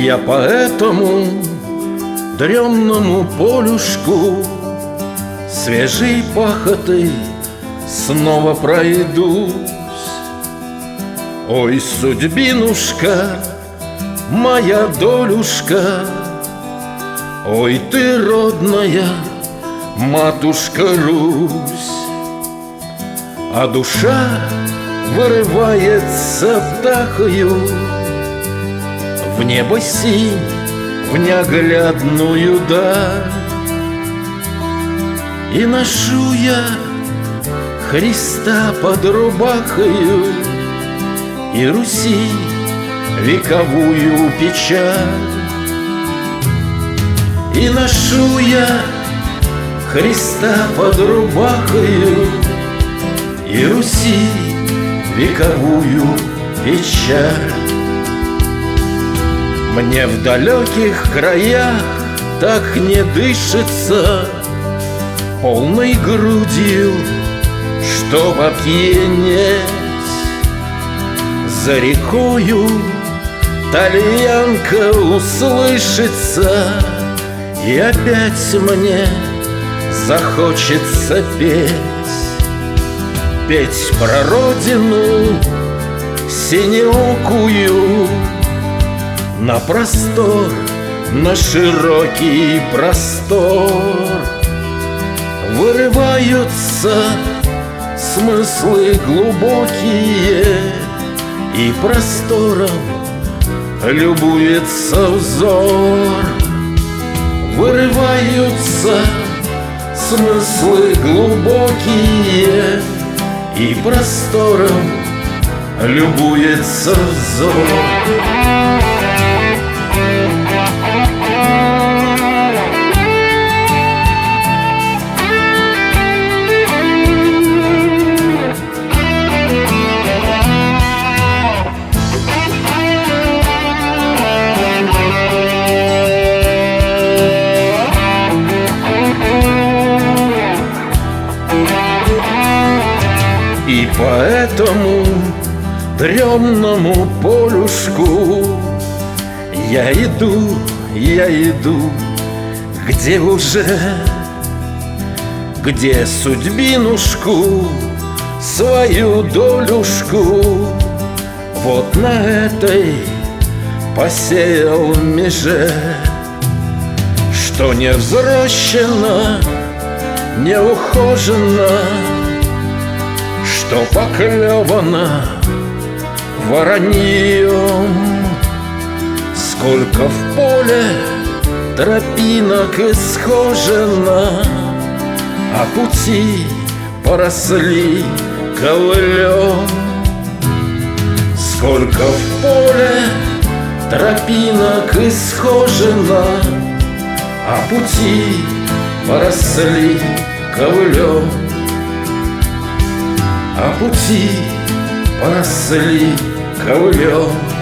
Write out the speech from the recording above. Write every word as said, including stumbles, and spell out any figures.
Я по этому дремному полюшку свежей пахотой снова пройдусь. Ой, судьбинушка, моя долюшка, ой, ты родная матушка Русь. А душа вырывается птахою в небо синь, в неоглядную даль. И ношу я Христа под рубахою и Руси вековую печаль. И ношу я Христа под рубахою и Руси вековую печаль. Мне в далеких краях так не дышится полной грудью, чтоб опьянеть. За рекою тальянка услышится, и опять мне захочется петь. Петь про родину синеокую, на простор, на широкий простор. Вырываются смыслы глубокие, и простором любуется взор. Вырываются смыслы глубокие, и простором любуется взор. И по этому дремному полюшку я иду, я иду, где уже, где судьбинушку, свою долюшку вот на этой посеял меже. Что не взрощено, не ухожено, что поклевано вороньем. Сколько в поле тропинок исхожено, а пути поросли ковылем. Сколько в поле тропинок исхожено, а пути поросли ковылем. А пути поросли ковылем.